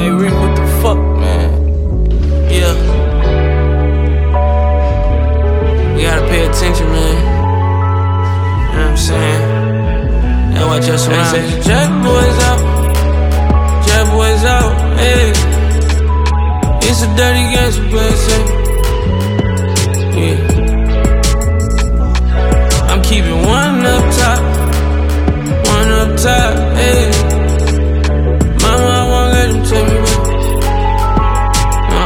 Hey Rick, what the fuck, man? Yeah. We gotta pay attention, man. You know what I'm saying? That's why just around. They say Jack boys out. Jack boys out, hey. It's a dirty game to play, say. Yeah. I'm keeping one up top. One up top, hey. Mama, I won't let them take me back. No.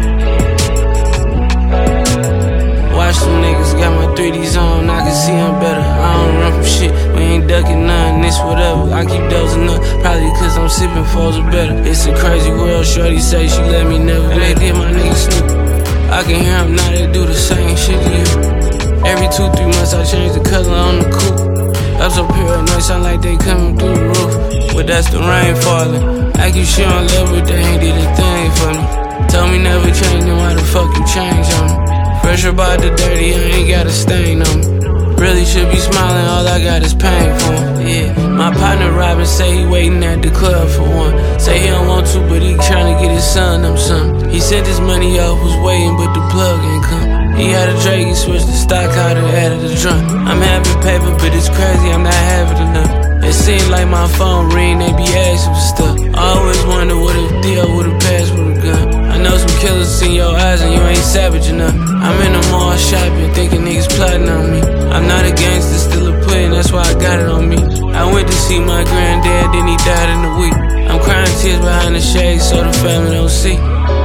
Watch them niggas, got my 3Ds on, I can see them better. I don't run from shit, we ain't ducking none, this whatever. I keep dozing up, probably cause I'm sipping foes are better. It's a crazy world, shorty say she let me never. And they did my niggas snoop. I can hear them now, they do the same shit to you. Every 2-3 months I change the color on the coupe. Up so paranoid, sound like they coming through the roof. But that's the rain falling. Like you shit on love, but they ain't did a thing for me. Told me never change, then why the fuck you change on me? Fresh about the dirty, I ain't got a stain on me. Really should be smiling, all I got is pain for him. Yeah, my partner Robin say he waiting at the club for one. Say he don't want to, but he tryna get his son them something. He sent his money off, was waiting, but the plug ain't come. He had a Drake, he switched the stock out and added a drum. I'm having paper, but it's crazy, I'm not having enough. It seems like my phone ring, they be asking for stuff. I always wonder what if Dio would've passed with a gun. I know some killers in your eyes and you ain't savage enough. I'm in the mall shopping, thinking niggas plotting on me. I'm not a gangster, still a pudding, that's why I got it on me. I went to see my granddad, then he died in a week. I'm crying tears behind the shade so the family don't see.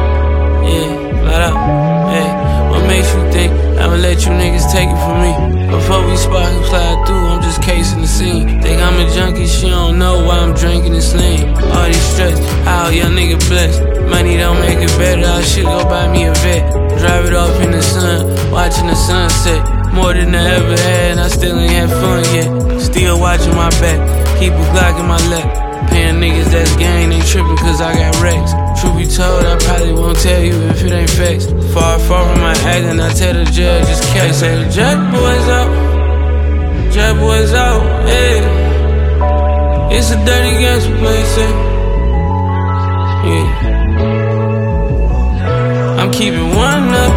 Yeah, flat out, hey. What makes you think I'ma let you niggas take it from me? Before we spark and slide through, I'm just casing the scene. Think I'm a junkie, she don't know why I'm drinking and sling. All these stress, how young nigga blessed. Money don't make it better, I should go buy me a vet. Drive it off in the sun, watching the sunset. More than I ever had, and I still ain't had fun yet. Still watching my back, keep a Glock in my lap. Paying niggas that's gang, they trippin' cause I got racks. Truth be told, I probably won't tell you if it ain't facts. Far from my acting, I tell the judge it's cat. They say the Jack boys out. Jack boys out, hey. It's a dirty game to play, say. Yeah. I'm keeping one up